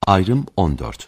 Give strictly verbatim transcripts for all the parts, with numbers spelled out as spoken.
Ayrım on dört.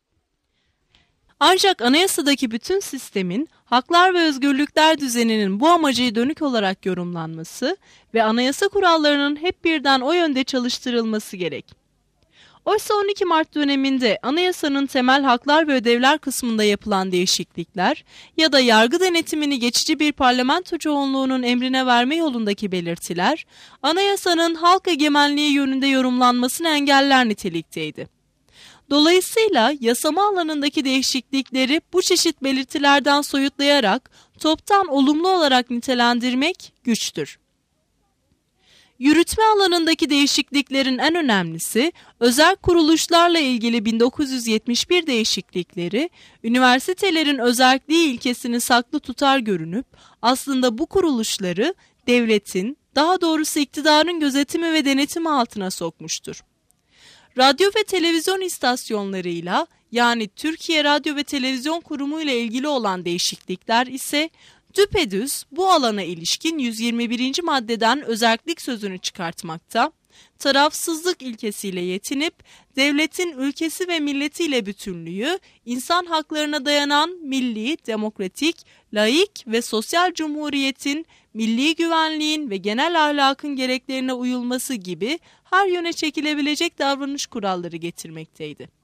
Ancak anayasadaki bütün sistemin haklar ve özgürlükler düzeninin bu amacı dönük olarak yorumlanması ve anayasa kurallarının hep birden o yönde çalıştırılması gerek. Oysa on iki Mart döneminde anayasanın temel haklar ve ödevler kısmında yapılan değişiklikler ya da yargı denetimini geçici bir parlamento çoğunluğunun emrine verme yolundaki belirtiler, anayasanın halk egemenliği yönünde yorumlanmasını engeller nitelikteydi. Dolayısıyla yasama alanındaki değişiklikleri bu çeşit belirtilerden soyutlayarak toptan olumlu olarak nitelendirmek güçtür. Yürütme alanındaki değişikliklerin en önemlisi, özel kuruluşlarla ilgili bin dokuz yüz yetmiş bir değişiklikleri, üniversitelerin özerkliği ilkesini saklı tutar görünüp, aslında bu kuruluşları devletin, daha doğrusu iktidarın gözetimi ve denetimi altına sokmuştur. Radyo ve televizyon istasyonlarıyla, yani Türkiye Radyo ve Televizyon Kurumu ile ilgili olan değişiklikler ise, düpedüz bu alana ilişkin yüz yirmi birinci maddeden özerklik sözünü çıkartmakta, tarafsızlık ilkesiyle yetinip devletin ülkesi ve milletiyle bütünlüğü, insan haklarına dayanan milli, demokratik, laik ve sosyal cumhuriyetin, milli güvenliğin ve genel ahlakın gereklerine uyulması gibi her yöne çekilebilecek davranış kuralları getirmekteydi.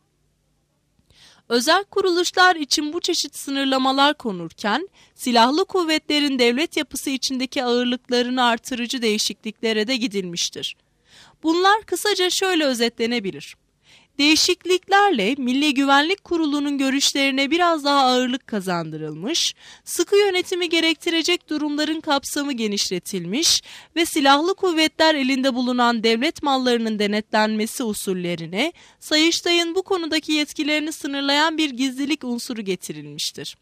Özel kuruluşlar için bu çeşit sınırlamalar konurken, silahlı kuvvetlerin devlet yapısı içindeki ağırlıklarını artırıcı değişikliklere de gidilmiştir. Bunlar kısaca şöyle özetlenebilir. Değişikliklerle Milli Güvenlik Kurulu'nun görüşlerine biraz daha ağırlık kazandırılmış, sıkı yönetimi gerektirecek durumların kapsamı genişletilmiş ve silahlı kuvvetler elinde bulunan devlet mallarının denetlenmesi usullerine, Sayıştay'ın bu konudaki yetkilerini sınırlayan bir gizlilik unsuru getirilmiştir.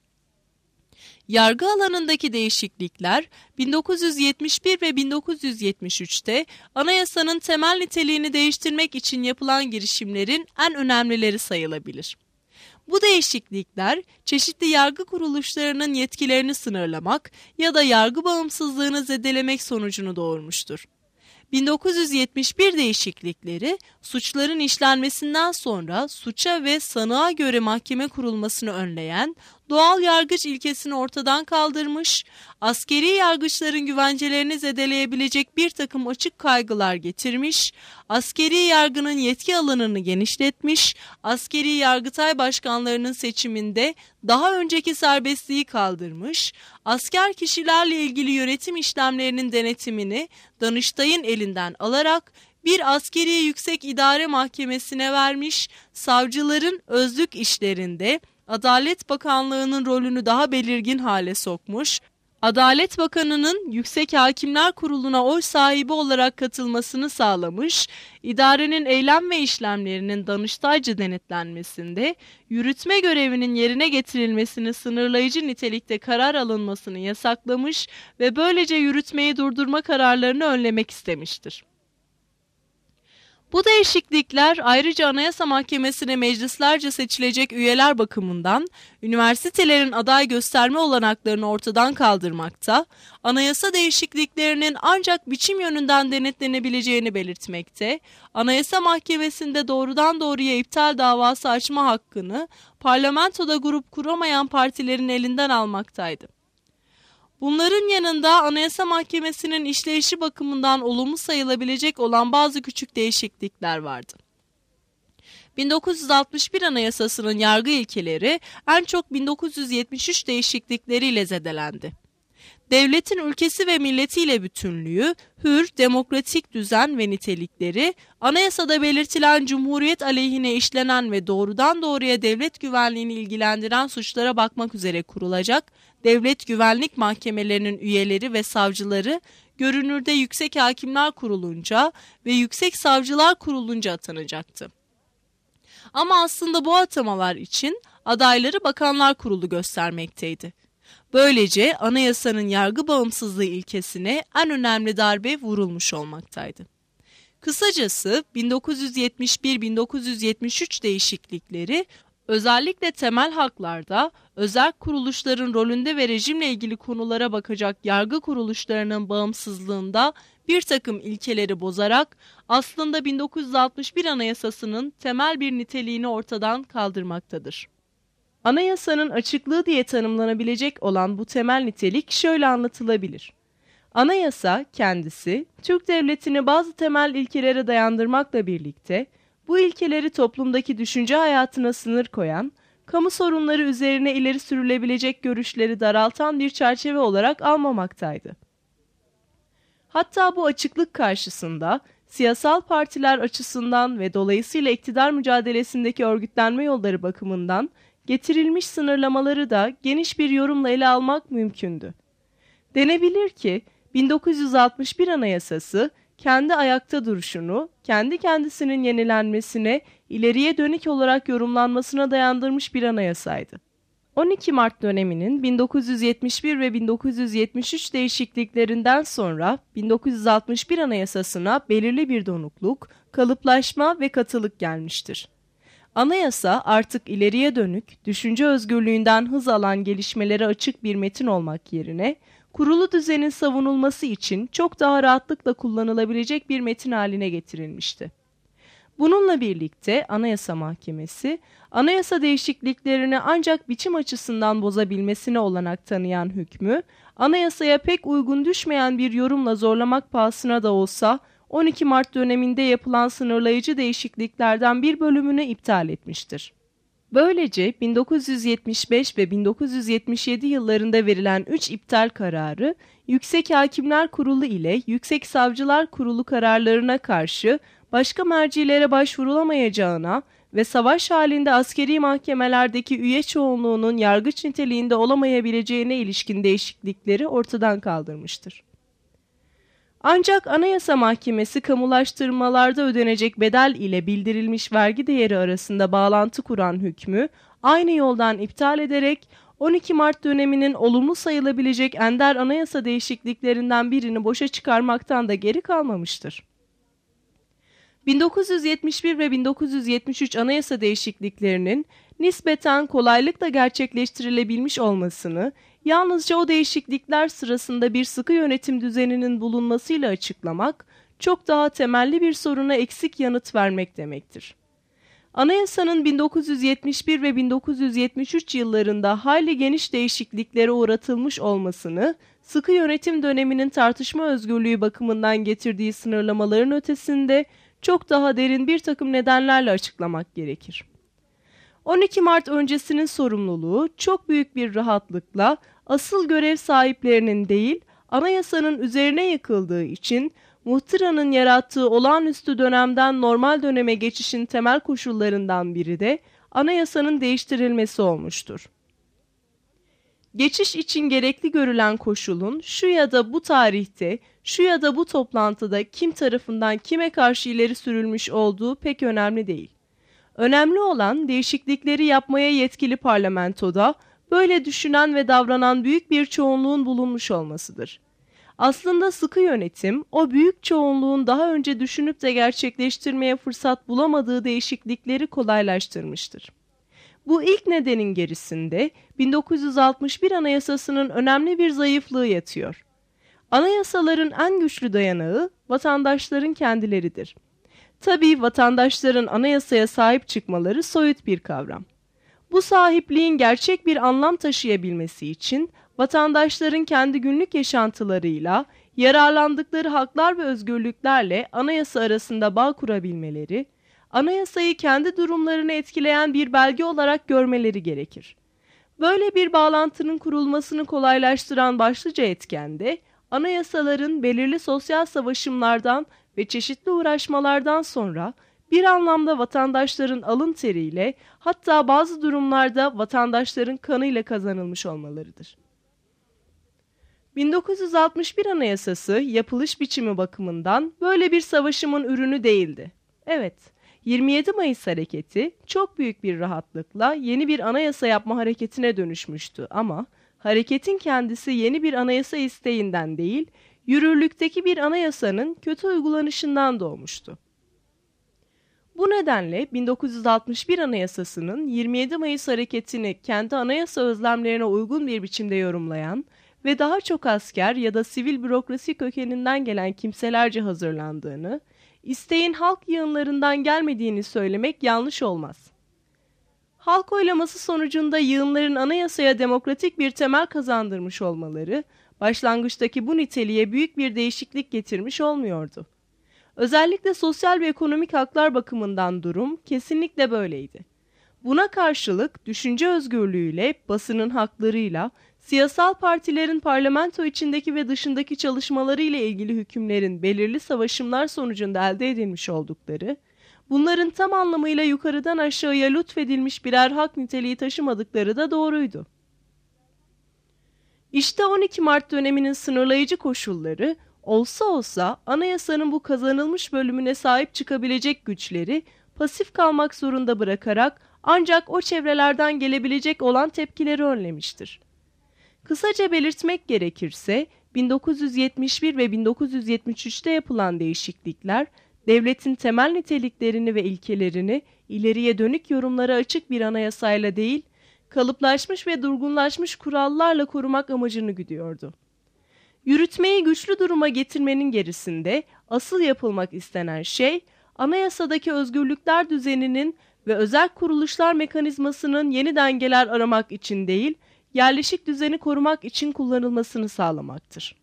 Yargı alanındaki değişiklikler bin dokuz yüz yetmiş bir ve bin dokuz yüz yetmiş üçte anayasanın temel niteliğini değiştirmek için yapılan girişimlerin en önemlileri sayılabilir. Bu değişiklikler çeşitli yargı kuruluşlarının yetkilerini sınırlamak ya da yargı bağımsızlığını zedelemek sonucunu doğurmuştur. bin dokuz yüz yetmiş bir değişiklikleri suçların işlenmesinden sonra suça ve sanığa göre mahkeme kurulmasını önleyen doğal yargıç ilkesini ortadan kaldırmış, askeri yargıçların güvencelerini zedeleyebilecek bir takım açık kaygılar getirmiş, askeri yargının yetki alanını genişletmiş, askeri yargıtay başkanlarının seçiminde daha önceki serbestliği kaldırmış, asker kişilerle ilgili yönetim işlemlerinin denetimini Danıştay'ın elinden alarak bir askeri yüksek idare mahkemesine vermiş, savcıların özlük işlerinde Adalet Bakanlığı'nın rolünü daha belirgin hale sokmuş, Adalet Bakanı'nın Yüksek Hakimler Kurulu'na oy sahibi olarak katılmasını sağlamış, idarenin eylem ve işlemlerinin Danıştaycı denetlenmesinde, yürütme görevinin yerine getirilmesini sınırlayıcı nitelikte karar alınmasını yasaklamış ve böylece yürütmeyi durdurma kararlarını önlemek istemiştir. Bu değişiklikler ayrıca Anayasa Mahkemesi'ne meclislerce seçilecek üyeler bakımından üniversitelerin aday gösterme olanaklarını ortadan kaldırmakta, anayasa değişikliklerinin ancak biçim yönünden denetlenebileceğini belirtmekte, Anayasa Mahkemesi'nde doğrudan doğruya iptal davası açma hakkını parlamentoda grup kuramayan partilerin elinden almaktaydı. Bunların yanında Anayasa Mahkemesi'nin işleyişi bakımından olumlu sayılabilecek olan bazı küçük değişiklikler vardı. bin dokuz yüz altmış bir Anayasası'nın yargı ilkeleri en çok bin dokuz yüz yetmiş üç değişiklikleriyle zedelendi. Devletin ülkesi ve milletiyle bütünlüğü, hür, demokratik düzen ve nitelikleri, anayasada belirtilen cumhuriyet aleyhine işlenen ve doğrudan doğruya devlet güvenliğini ilgilendiren suçlara bakmak üzere kurulacak devlet güvenlik mahkemelerinin üyeleri ve savcıları, görünürde Yüksek Hakimler Kurulunca ve Yüksek Savcılar Kurulunca atanacaktı. Ama aslında bu atamalar için adayları Bakanlar Kurulu göstermekteydi. Böylece anayasanın yargı bağımsızlığı ilkesine en önemli darbe vurulmuş olmaktaydı. Kısacası bin dokuz yüz yetmiş bir bin dokuz yüz yetmiş üç değişiklikleri özellikle temel haklarda, özel kuruluşların rolünde ve rejimle ilgili konulara bakacak yargı kuruluşlarının bağımsızlığında bir takım ilkeleri bozarak aslında bin dokuz yüz altmış bir Anayasası'nın temel bir niteliğini ortadan kaldırmaktadır. Anayasanın açıklığı diye tanımlanabilecek olan bu temel nitelik şöyle anlatılabilir. Anayasa kendisi, Türk Devleti'ni bazı temel ilkelere dayandırmakla birlikte, bu ilkeleri toplumdaki düşünce hayatına sınır koyan, kamu sorunları üzerine ileri sürülebilecek görüşleri daraltan bir çerçeve olarak almamaktaydı. Hatta bu açıklık karşısında, siyasal partiler açısından ve dolayısıyla iktidar mücadelesindeki örgütlenme yolları bakımından getirilmiş sınırlamaları da geniş bir yorumla ele almak mümkündü. Denebilir ki, bin dokuz yüz altmış bir Anayasası, kendi ayakta duruşunu, kendi kendisinin yenilenmesine, ileriye dönük olarak yorumlanmasına dayandırmış bir anayasaydı. on iki Mart döneminin bin dokuz yüz yetmiş bir ve bin dokuz yüz yetmiş üç değişikliklerinden sonra bin dokuz yüz altmış bir Anayasasına belirli bir donukluk, kalıplaşma ve katılık gelmiştir. Anayasa artık ileriye dönük, düşünce özgürlüğünden hız alan gelişmelere açık bir metin olmak yerine, kurulu düzenin savunulması için çok daha rahatlıkla kullanılabilecek bir metin haline getirilmişti. Bununla birlikte Anayasa Mahkemesi, anayasa değişikliklerini ancak biçim açısından bozabilmesine olanak tanıyan hükmü, anayasaya pek uygun düşmeyen bir yorumla zorlamak pahasına da olsa, on iki Mart döneminde yapılan sınırlayıcı değişikliklerden bir bölümünü iptal etmiştir. Böylece bin dokuz yüz yetmiş beş ve bin dokuz yüz yetmiş yedi yıllarında verilen üç iptal kararı, Yüksek Hakimler Kurulu ile Yüksek Savcılar Kurulu kararlarına karşı başka mercilere başvurulamayacağına ve savaş halinde askeri mahkemelerdeki üye çoğunluğunun yargıç niteliğinde olamayabileceğine ilişkin değişiklikleri ortadan kaldırmıştır. Ancak Anayasa Mahkemesi kamulaştırmalarda ödenecek bedel ile bildirilmiş vergi değeri arasında bağlantı kuran hükmü aynı yoldan iptal ederek on iki Mart döneminin olumlu sayılabilecek ender anayasa değişikliklerinden birini boşa çıkarmaktan da geri kalmamıştır. bin dokuz yüz yetmiş bir ve bin dokuz yüz yetmiş üç anayasa değişikliklerinin nispeten kolaylıkla gerçekleştirilebilmiş olmasını yalnızca o değişiklikler sırasında bir sıkı yönetim düzeninin bulunmasıyla açıklamak, çok daha temelli bir soruna eksik yanıt vermek demektir. Anayasanın bin dokuz yüz yetmiş bir ve bin dokuz yüz yetmiş üç yıllarında hayli geniş değişikliklere uğratılmış olmasını, sıkı yönetim döneminin tartışma özgürlüğü bakımından getirdiği sınırlamaların ötesinde çok daha derin bir takım nedenlerle açıklamak gerekir. on iki Mart öncesinin sorumluluğu çok büyük bir rahatlıkla asıl görev sahiplerinin değil, anayasanın üzerine yıkıldığı için muhtıranın yarattığı olağanüstü dönemden normal döneme geçişin temel koşullarından biri de anayasanın değiştirilmesi olmuştur. Geçiş için gerekli görülen koşulun şu ya da bu tarihte, şu ya da bu toplantıda kim tarafından kime karşı ileri sürülmüş olduğu pek önemli değil. Önemli olan değişiklikleri yapmaya yetkili parlamentoda böyle düşünen ve davranan büyük bir çoğunluğun bulunmuş olmasıdır. Aslında sıkı yönetim, o büyük çoğunluğun daha önce düşünüp de gerçekleştirmeye fırsat bulamadığı değişiklikleri kolaylaştırmıştır. Bu ilk nedenin gerisinde bin dokuz yüz altmış bir Anayasası'nın önemli bir zayıflığı yatıyor. Anayasaların en güçlü dayanağı vatandaşların kendileridir. Tabii vatandaşların anayasaya sahip çıkmaları soyut bir kavram. Bu sahipliğin gerçek bir anlam taşıyabilmesi için vatandaşların kendi günlük yaşantılarıyla, yararlandıkları haklar ve özgürlüklerle anayasa arasında bağ kurabilmeleri, anayasayı kendi durumlarını etkileyen bir belge olarak görmeleri gerekir. Böyle bir bağlantının kurulmasını kolaylaştıran başlıca etken de, anayasaların belirli sosyal savaşımlardan ve çeşitli uğraşmalardan sonra bir anlamda vatandaşların alın teriyle, hatta bazı durumlarda vatandaşların kanıyla kazanılmış olmalarıdır. bin dokuz yüz altmış bir Anayasası yapılış biçimi bakımından böyle bir savaşımın ürünü değildi. Evet, yirmi yedi Mayıs hareketi çok büyük bir rahatlıkla yeni bir anayasa yapma hareketine dönüşmüştü ama hareketin kendisi yeni bir anayasa isteğinden değil, yürürlükteki bir anayasanın kötü uygulanışından doğmuştu. Bu nedenle bin dokuz yüz altmış bir Anayasası'nın yirmi yedi Mayıs hareketini kendi anayasa özlemlerine uygun bir biçimde yorumlayan ve daha çok asker ya da sivil bürokrasi kökeninden gelen kimselerce hazırlandığını, isteğin halk yığınlarından gelmediğini söylemek yanlış olmaz. Halk oylaması sonucunda yığınların anayasaya demokratik bir temel kazandırmış olmaları, başlangıçtaki bu niteliğe büyük bir değişiklik getirmiş olmuyordu. Özellikle sosyal ve ekonomik haklar bakımından durum kesinlikle böyleydi. Buna karşılık düşünce özgürlüğüyle, basının haklarıyla, siyasal partilerin parlamento içindeki ve dışındaki çalışmaları ile ilgili hükümlerin belirli savaşımlar sonucunda elde edilmiş oldukları, bunların tam anlamıyla yukarıdan aşağıya lütfedilmiş birer hak niteliği taşımadıkları da doğruydu. İşte on iki Mart döneminin sınırlayıcı koşulları, olsa olsa anayasanın bu kazanılmış bölümüne sahip çıkabilecek güçleri pasif kalmak zorunda bırakarak ancak o çevrelerden gelebilecek olan tepkileri önlemiştir. Kısaca belirtmek gerekirse bin dokuz yüz yetmiş bir ve bin dokuz yüz yetmiş üçte yapılan değişiklikler, devletin temel niteliklerini ve ilkelerini ileriye dönük yorumlara açık bir anayasayla değil, kalıplaşmış ve durgunlaşmış kurallarla korumak amacını güdüyordu. Yürütmeyi güçlü duruma getirmenin gerisinde asıl yapılmak istenen şey, anayasadaki özgürlükler düzeninin ve özel kuruluşlar mekanizmasının yeni dengeler aramak için değil, yerleşik düzeni korumak için kullanılmasını sağlamaktır.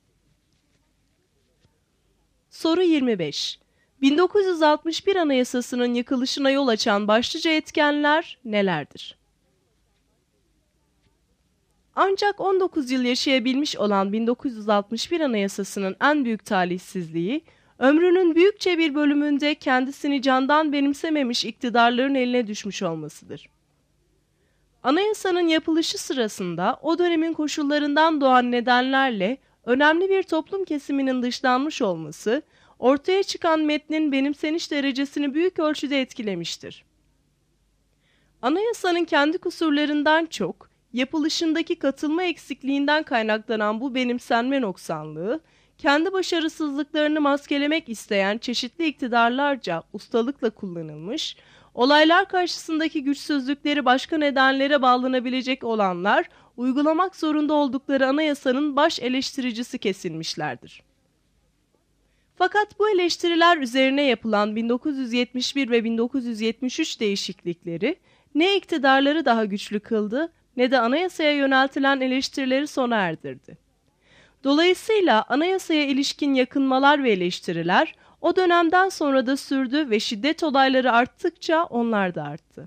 Soru yirmi beş. bin dokuz yüz altmış bir Anayasası'nın yıkılışına yol açan başlıca etkenler nelerdir? Ancak on dokuz yıl yaşayabilmiş olan bin dokuz yüz altmış bir Anayasası'nın en büyük talihsizliği, ömrünün büyükçe bir bölümünde kendisini candan benimsememiş iktidarların eline düşmüş olmasıdır. Anayasanın yapılışı sırasında o dönemin koşullarından doğan nedenlerle önemli bir toplum kesiminin dışlanmış olması, ortaya çıkan metnin benimseniş derecesini büyük ölçüde etkilemiştir. Anayasanın kendi kusurlarından çok, yapılışındaki katılma eksikliğinden kaynaklanan bu benimsenme noksanlığı, kendi başarısızlıklarını maskelemek isteyen çeşitli iktidarlarca ustalıkla kullanılmış, olaylar karşısındaki güçsüzlükleri başka nedenlere bağlanabilecek olanlar, uygulamak zorunda oldukları anayasanın baş eleştiricisi kesilmişlerdir. Fakat bu eleştiriler üzerine yapılan bin dokuz yüz yetmiş bir ve bin dokuz yüz yetmiş üç değişiklikleri, ne iktidarları daha güçlü kıldı, ne de anayasaya yöneltilen eleştirileri sona erdirdi. Dolayısıyla anayasaya ilişkin yakınmalar ve eleştiriler o dönemden sonra da sürdü ve şiddet olayları arttıkça onlar da arttı.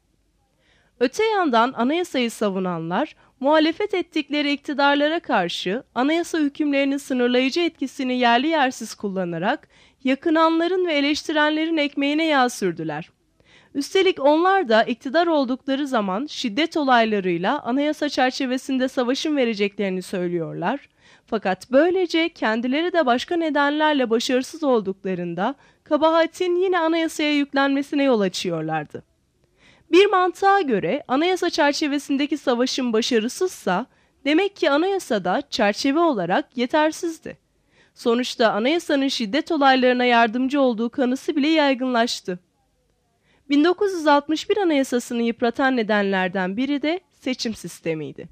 Öte yandan anayasayı savunanlar, muhalefet ettikleri iktidarlara karşı anayasa hükümlerinin sınırlayıcı etkisini yerli yersiz kullanarak yakınanların ve eleştirenlerin ekmeğine yağ sürdüler. Üstelik onlar da iktidar oldukları zaman şiddet olaylarıyla anayasa çerçevesinde savaşın vereceklerini söylüyorlar. Fakat böylece kendileri de başka nedenlerle başarısız olduklarında kabahatin yine anayasaya yüklenmesine yol açıyorlardı. Bir mantığa göre anayasa çerçevesindeki savaşın başarısızsa demek ki anayasada çerçeve olarak yetersizdi. Sonuçta anayasanın şiddet olaylarına yardımcı olduğu kanısı bile yaygınlaştı. bin dokuz yüz altmış bir Anayasası'nı yıpratan nedenlerden biri de seçim sistemiydi.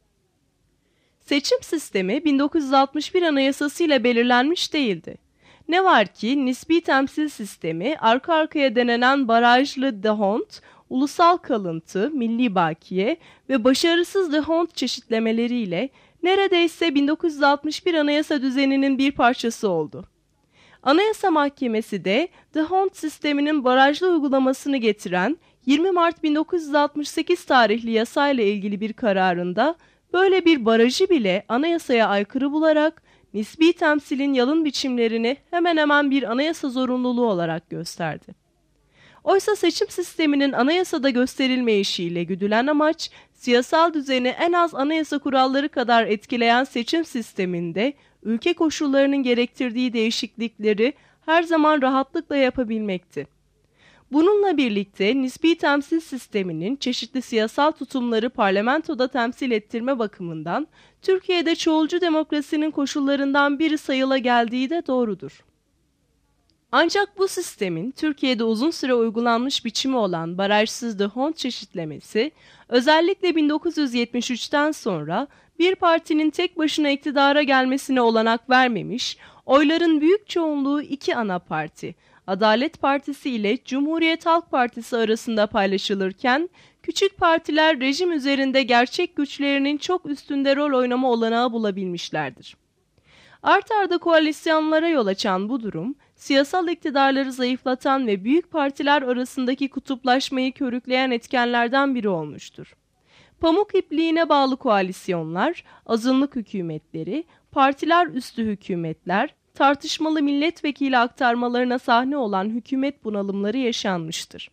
Seçim sistemi bin dokuz yüz altmış bir Anayasası ile belirlenmiş değildi. Ne var ki nispi temsil sistemi arka arkaya denenen barajlı D'Hondt, ulusal kalıntı, milli bakiye ve başarısız D'Hondt çeşitlemeleriyle neredeyse bin dokuz yüz altmış bir Anayasa düzeninin bir parçası oldu. Anayasa Mahkemesi de D'Hondt sisteminin barajlı uygulamasını getiren yirmi Mart bin dokuz yüz altmış sekiz tarihli yasayla ilgili bir kararında böyle bir barajı bile anayasaya aykırı bularak nispi temsilin yalın biçimlerini hemen hemen bir anayasa zorunluluğu olarak gösterdi. Oysa seçim sisteminin anayasada gösterilmeyişiyle güdülen amaç, siyasal düzeni en az anayasa kuralları kadar etkileyen seçim sisteminde ülke koşullarının gerektirdiği değişiklikleri her zaman rahatlıkla yapabilmekti. Bununla birlikte nispi temsil sisteminin çeşitli siyasal tutumları parlamentoda temsil ettirme bakımından Türkiye'de çoğulcu demokrasinin koşullarından biri sayıla geldiği de doğrudur. Ancak bu sistemin Türkiye'de uzun süre uygulanmış biçimi olan barajsız D'Hondt çeşitlemesi, özellikle bin dokuz yüz yetmiş üçten sonra bir partinin tek başına iktidara gelmesine olanak vermemiş, oyların büyük çoğunluğu iki ana parti, Adalet Partisi ile Cumhuriyet Halk Partisi arasında paylaşılırken, küçük partiler rejim üzerinde gerçek güçlerinin çok üstünde rol oynama olanağı bulabilmişlerdir. Art arda koalisyonlara yol açan bu durum, siyasal iktidarları zayıflatan ve büyük partiler arasındaki kutuplaşmayı körükleyen etkenlerden biri olmuştur. Pamuk ipliğine bağlı koalisyonlar, azınlık hükümetleri, partiler üstü hükümetler, tartışmalı milletvekili aktarmalarına sahne olan hükümet bunalımları yaşanmıştır.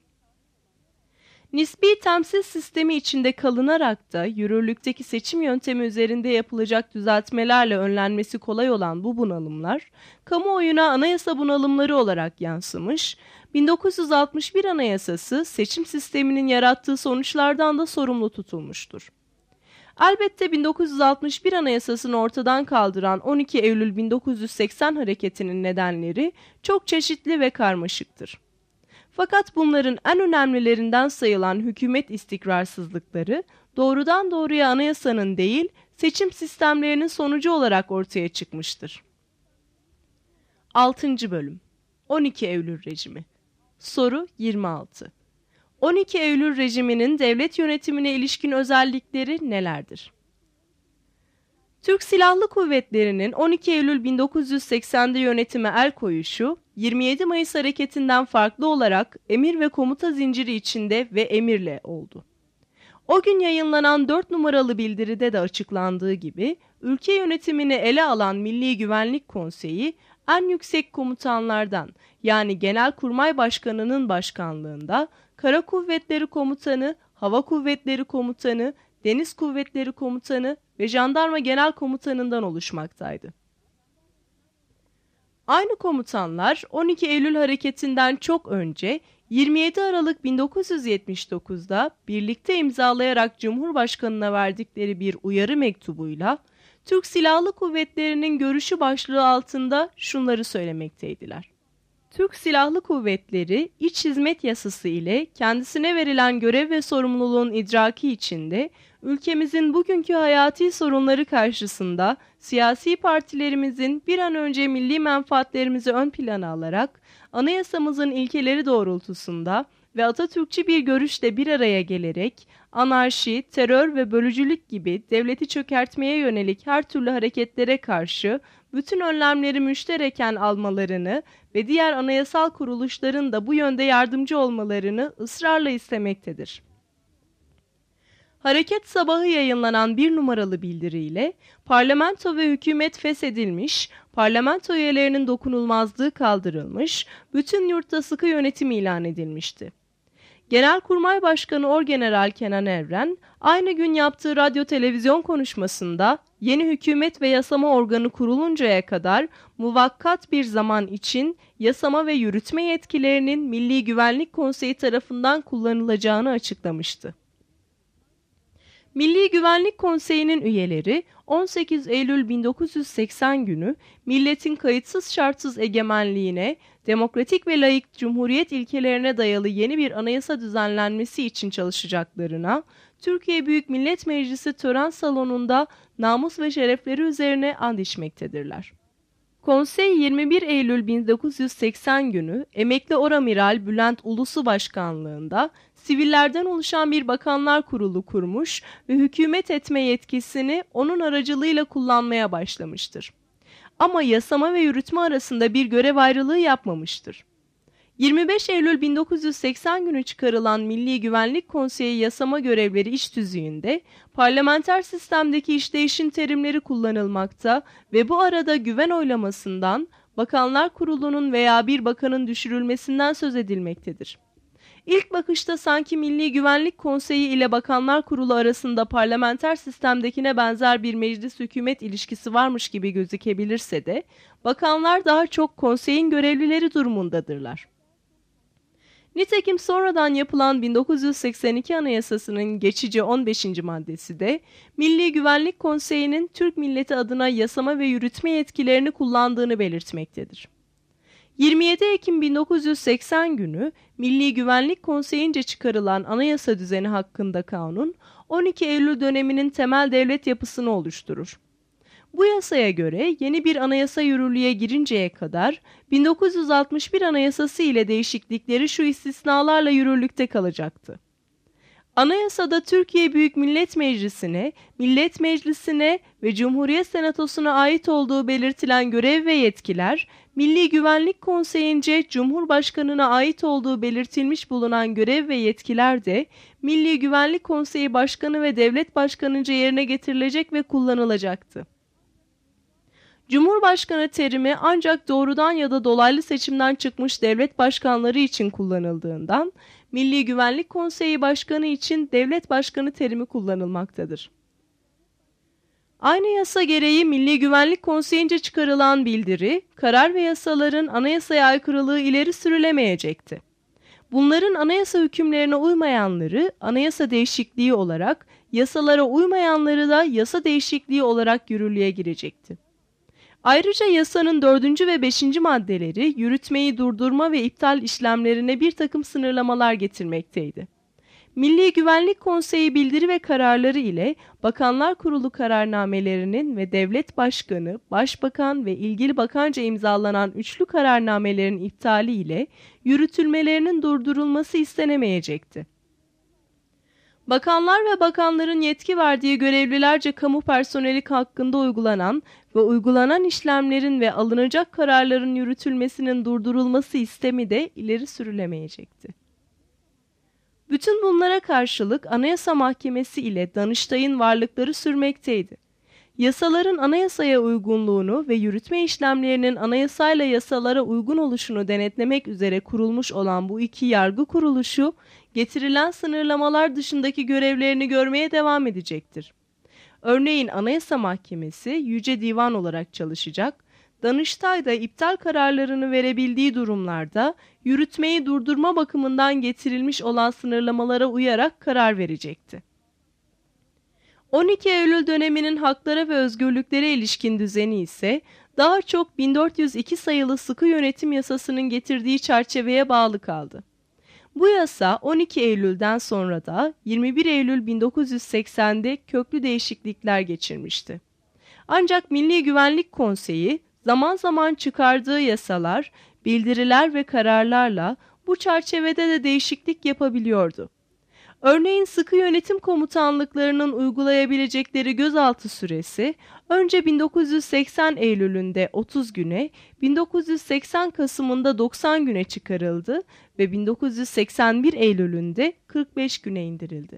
Nispi temsil sistemi içinde kalınarak da yürürlükteki seçim yöntemi üzerinde yapılacak düzeltmelerle önlenmesi kolay olan bu bunalımlar, kamuoyuna anayasa bunalımları olarak yansımış, bin dokuz yüz altmış bir Anayasası seçim sisteminin yarattığı sonuçlardan da sorumlu tutulmuştur. Elbette bin dokuz yüz altmış bir Anayasası'nı ortadan kaldıran on iki Eylül bin dokuz yüz seksen hareketinin nedenleri çok çeşitli ve karmaşıktır. Fakat bunların en önemlilerinden sayılan hükümet istikrarsızlıkları doğrudan doğruya anayasanın değil, seçim sistemlerinin sonucu olarak ortaya çıkmıştır. altıncı Bölüm on iki Eylül Rejimi. Soru yirmi altı. on iki Eylül rejiminin devlet yönetimine ilişkin özellikleri nelerdir? Türk Silahlı Kuvvetleri'nin on iki Eylül bin dokuz yüz seksende yönetime el koyuşu, yirmi yedi Mayıs hareketinden farklı olarak emir ve komuta zinciri içinde ve emirle oldu. O gün yayınlanan dört numaralı bildiride de açıklandığı gibi, ülke yönetimini ele alan Milli Güvenlik Konseyi, en yüksek komutanlardan yani Genelkurmay Başkanı'nın başkanlığında, Kara Kuvvetleri Komutanı, Hava Kuvvetleri Komutanı, Deniz Kuvvetleri Komutanı ve Jandarma Genel Komutanı'ndan oluşmaktaydı. Aynı komutanlar on iki Eylül hareketinden çok önce yirmi yedi Aralık bin dokuz yüz yetmiş dokuzda birlikte imzalayarak Cumhurbaşkanı'na verdikleri bir uyarı mektubuyla Türk Silahlı Kuvvetleri'nin görüşü başlığı altında şunları söylemekteydiler. Türk Silahlı Kuvvetleri, İç Hizmet Yasası ile kendisine verilen görev ve sorumluluğun idraki içinde, ülkemizin bugünkü hayati sorunları karşısında siyasi partilerimizin bir an önce milli menfaatlerimizi ön plana alarak, anayasamızın ilkeleri doğrultusunda ve Atatürkçü bir görüşle bir araya gelerek, anarşi, terör ve bölücülük gibi devleti çökertmeye yönelik her türlü hareketlere karşı bütün önlemleri müştereken almalarını ve diğer anayasal kuruluşların da bu yönde yardımcı olmalarını ısrarla istemektedir. Hareket sabahı yayınlanan bir numaralı bildiriyle parlamento ve hükümet feshedilmiş, parlamento üyelerinin dokunulmazlığı kaldırılmış, bütün yurtta sıkı yönetim ilan edilmişti. Genelkurmay Başkanı Orgeneral Kenan Evren, aynı gün yaptığı radyo televizyon konuşmasında yeni hükümet ve yasama organı kuruluncaya kadar muvakkat bir zaman için yasama ve yürütme yetkilerinin Milli Güvenlik Konseyi tarafından kullanılacağını açıklamıştı. Milli Güvenlik Konseyi'nin üyeleri on sekiz Eylül bin dokuz yüz seksen günü milletin kayıtsız şartsız egemenliğine, demokratik ve laik cumhuriyet ilkelerine dayalı yeni bir anayasa düzenlenmesi için çalışacaklarına, Türkiye Büyük Millet Meclisi tören salonunda namus ve şerefleri üzerine and içmektedirler. Konsey yirmi bir Eylül bin dokuz yüz seksen günü emekli Oramiral Bülent Ulusu başkanlığında sivillerden oluşan bir bakanlar kurulu kurmuş ve hükümet etme yetkisini onun aracılığıyla kullanmaya başlamıştır. Ama yasama ve yürütme arasında bir görev ayrılığı yapmamıştır. yirmi beş Eylül bin dokuz yüz seksen günü çıkarılan Milli Güvenlik Konseyi yasama görevleri iç tüzüğünde parlamenter sistemdeki işleyişin terimleri kullanılmakta ve bu arada güven oylamasından, Bakanlar Kurulu'nun veya bir bakanın düşürülmesinden söz edilmektedir. İlk bakışta sanki Milli Güvenlik Konseyi ile Bakanlar Kurulu arasında parlamenter sistemdekine benzer bir meclis-hükümet ilişkisi varmış gibi gözükebilirse de, bakanlar daha çok konseyin görevlileri durumundadırlar. Nitekim sonradan yapılan bin dokuz yüz seksen iki Anayasası'nın geçici on beşinci maddesi de Milli Güvenlik Konseyi'nin Türk milleti adına yasama ve yürütme yetkilerini kullandığını belirtmektedir. yirmi yedi Ekim bin dokuz yüz seksen günü Milli Güvenlik Konseyi'nce çıkarılan anayasa düzeni hakkında kanun, on iki Eylül döneminin temel devlet yapısını oluşturur. Bu yasaya göre yeni bir anayasa yürürlüğe girinceye kadar bin dokuz yüz altmış bir Anayasası ile değişiklikleri şu istisnalarla yürürlükte kalacaktı. Anayasada Türkiye Büyük Millet Meclisi'ne, Millet Meclisi'ne ve Cumhuriyet Senatosu'na ait olduğu belirtilen görev ve yetkiler, Milli Güvenlik Konseyi'nce Cumhurbaşkanı'na ait olduğu belirtilmiş bulunan görev ve yetkiler de Milli Güvenlik Konseyi Başkanı ve Devlet Başkanı'nca yerine getirilecek ve kullanılacaktı. Cumhurbaşkanı terimi ancak doğrudan ya da dolaylı seçimden çıkmış devlet başkanları için kullanıldığından, Milli Güvenlik Konseyi Başkanı için devlet başkanı terimi kullanılmaktadır. Aynı yasa gereği Milli Güvenlik Konseyi'nce çıkarılan bildiri, karar ve yasaların anayasaya aykırılığı ileri sürülemeyecekti. Bunların anayasa hükümlerine uymayanları anayasa değişikliği olarak, yasalara uymayanları da yasa değişikliği olarak yürürlüğe girecekti. Ayrıca yasanın dördüncü ve beşinci maddeleri yürütmeyi durdurma ve iptal işlemlerine bir takım sınırlamalar getirmekteydi. Milli Güvenlik Konseyi bildiri ve kararları ile Bakanlar Kurulu kararnamelerinin ve Devlet Başkanı, Başbakan ve ilgili bakanca imzalanan üçlü kararnamelerin iptali ile yürütülmelerinin durdurulması istenemeyecekti. Bakanlar ve bakanların yetki verdiği görevlilerce kamu personeli hakkında uygulanan ve uygulanan işlemlerin ve alınacak kararların yürütülmesinin durdurulması istemi de ileri sürülemeyecekti. Bütün bunlara karşılık Anayasa Mahkemesi ile Danıştay'ın varlıkları sürmekteydi. Yasaların anayasaya uygunluğunu ve yürütme işlemlerinin anayasayla yasalara uygun oluşunu denetlemek üzere kurulmuş olan bu iki yargı kuruluşu, getirilen sınırlamalar dışındaki görevlerini görmeye devam edecektir. Örneğin Anayasa Mahkemesi Yüce Divan olarak çalışacak, Danıştay da iptal kararlarını verebildiği durumlarda yürütmeyi durdurma bakımından getirilmiş olan sınırlamalara uyarak karar verecekti. on iki Eylül döneminin haklara ve özgürlüklere ilişkin düzeni ise daha çok bin dört yüz iki sayılı Sıkı Yönetim Yasası'nın getirdiği çerçeveye bağlı kaldı. Bu yasa on iki Eylül'den sonra da yirmi bir Eylül bin dokuz yüz seksende köklü değişiklikler geçirmişti. Ancak Milli Güvenlik Konseyi zaman zaman çıkardığı yasalar, bildiriler ve kararlarla bu çerçevede de değişiklik yapabiliyordu. Örneğin sıkı yönetim komutanlıklarının uygulayabilecekleri gözaltı süresi önce bin dokuz yüz seksen Eylül'ünde otuz güne, bin dokuz yüz seksen Kasım'ında doksan güne çıkarıldı ve bin dokuz yüz seksen bir Eylül'ünde kırk beş güne indirildi.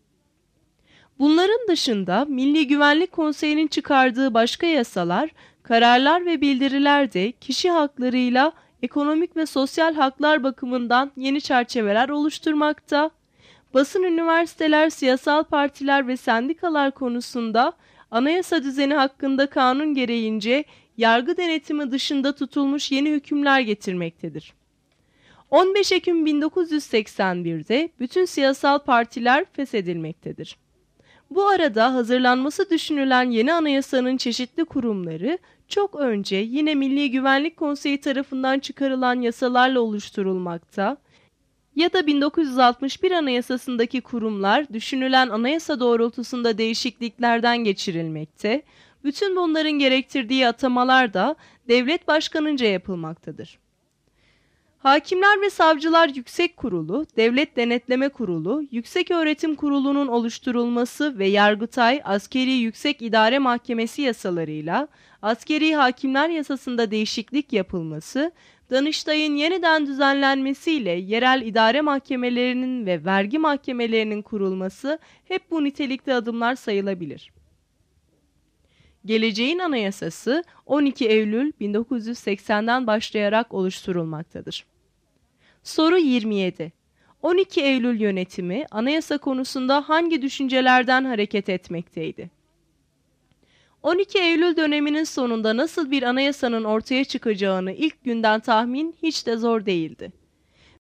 Bunların dışında Milli Güvenlik Konseyi'nin çıkardığı başka yasalar, kararlar ve bildiriler de kişi haklarıyla ekonomik ve sosyal haklar bakımından yeni çerçeveler oluşturmakta, basın, üniversiteler, siyasal partiler ve sendikalar konusunda anayasa düzeni hakkında kanun gereğince yargı denetimi dışında tutulmuş yeni hükümler getirmektedir. on beş Ekim bin dokuz yüz seksen birde bütün siyasal partiler feshedilmektedir. Bu arada hazırlanması düşünülen yeni anayasanın çeşitli kurumları çok önce yine Milli Güvenlik Konseyi tarafından çıkarılan yasalarla oluşturulmakta ya da bin dokuz yüz altmış bir Anayasasındaki kurumlar düşünülen anayasa doğrultusunda değişikliklerden geçirilmekte, bütün bunların gerektirdiği atamalar da devlet başkanınca yapılmaktadır. Hakimler ve Savcılar Yüksek Kurulu, Devlet Denetleme Kurulu, Yükseköğretim Kurulu'nun oluşturulması ve Yargıtay, Askeri Yüksek İdare Mahkemesi yasalarıyla Askeri Hakimler Yasası'nda değişiklik yapılması, Danıştay'ın yeniden düzenlenmesiyle yerel idare mahkemelerinin ve vergi mahkemelerinin kurulması hep bu nitelikte adımlar sayılabilir. Geleceğin Anayasası on iki Eylül bin dokuz yüz seksenden başlayarak oluşturulmaktadır. Soru yirmi yedi. on iki Eylül yönetimi anayasa konusunda hangi düşüncelerden hareket etmekteydi? on iki Eylül döneminin sonunda nasıl bir anayasanın ortaya çıkacağını ilk günden tahmin hiç de zor değildi.